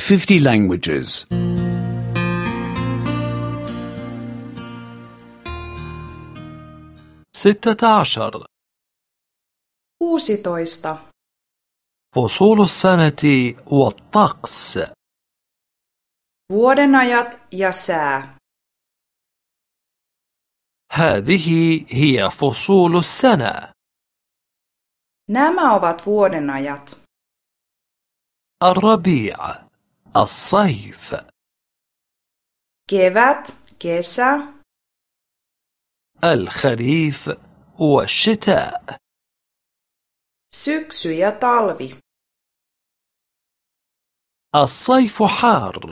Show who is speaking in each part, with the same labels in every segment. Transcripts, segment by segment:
Speaker 1: 50 languages.
Speaker 2: 16.
Speaker 3: 16.
Speaker 2: فصول السنة والطقس.
Speaker 3: Vuodenajat ja sää.
Speaker 2: هذه هي فصول السنة.
Speaker 3: Nämä ovat vuodenajat.
Speaker 2: الربيع، الصيف،
Speaker 3: Kevät, kesä,
Speaker 2: الخريف والشتاء.
Speaker 3: syksy ja talvi.
Speaker 2: الصيف حار،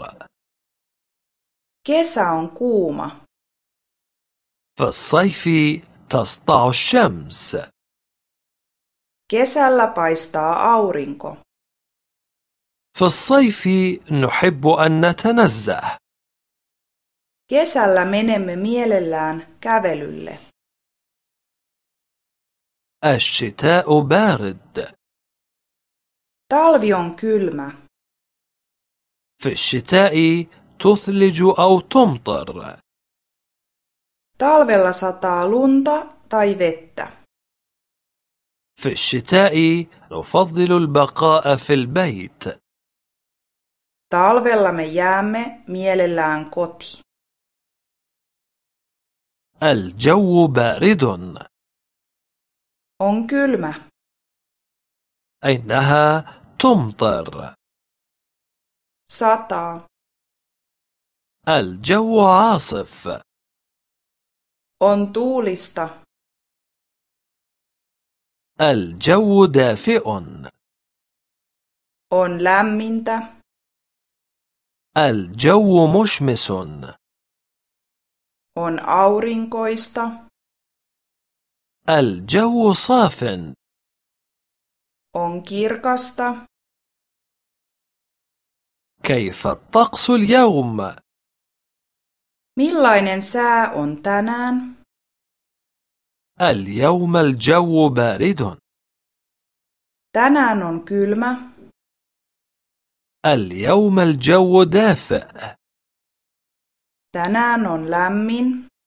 Speaker 3: Kesä on kuuma.
Speaker 2: في الصيف تسطع الشمس.
Speaker 3: Kesällä paistaa aurinko.
Speaker 2: في الصيف نحب أن نتنزه.
Speaker 3: Kesällä menemme mielellään kävelylle.
Speaker 2: الشتاء بارد.
Speaker 3: Talvi on kylmä.
Speaker 2: في الشتاء تثلج أو تمطر.
Speaker 3: Talvella sataa lunta tai vettä.
Speaker 2: في الشتاء نفضل البقاء في البيت.
Speaker 3: Talvella me jäämme mielellään kotiin.
Speaker 2: الجو بارد.
Speaker 3: On kylmä.
Speaker 2: إنها تمطر.
Speaker 3: Sataa.
Speaker 2: الجو عاصف.
Speaker 3: On tuulista.
Speaker 2: الجو دافئ.
Speaker 3: On lämmintä.
Speaker 2: الجو مشمس.
Speaker 3: On aurinkoista.
Speaker 2: الجو صاف.
Speaker 3: On kirkasta.
Speaker 2: كيف الطقس اليوم؟
Speaker 3: Millainen sää on tänään?
Speaker 2: اليوم الجو بارد.
Speaker 3: Tänään on kylmä.
Speaker 2: اليوم الجو دافئ.
Speaker 3: Tänään on lämmin.